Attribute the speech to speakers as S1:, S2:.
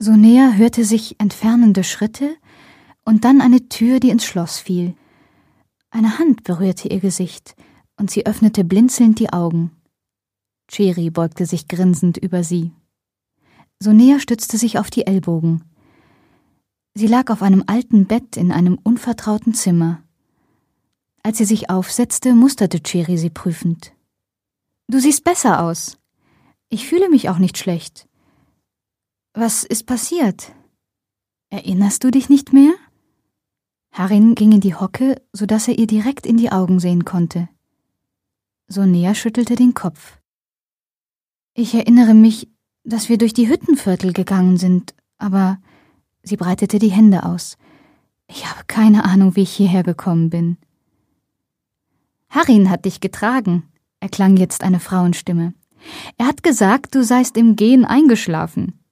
S1: Sonea hörte sich entfernende Schritte und dann eine Tür, die ins Schloss fiel. Eine Hand berührte ihr Gesicht und sie öffnete blinzelnd die Augen. Ceri beugte sich grinsend über sie. Sonea stützte sich auf die Ellbogen. Sie lag auf einem alten Bett in einem unvertrauten Zimmer. Als sie sich aufsetzte, musterte Ceri sie prüfend. »Du siehst besser aus. Ich fühle mich auch nicht schlecht. Was ist passiert? Erinnerst du dich nicht mehr?« Harin ging in die Hocke, sodass er ihr direkt in die Augen sehen konnte. Sonea schüttelte den Kopf. »Ich erinnere mich, dass wir durch die Hüttenviertel gegangen sind, aber...« Sie breitete die Hände aus. »Ich habe keine Ahnung, wie ich hierher gekommen bin.« »Harin hat dich getragen«, erklang jetzt eine Frauenstimme. »Er hat gesagt, du seist im Gehen eingeschlafen.«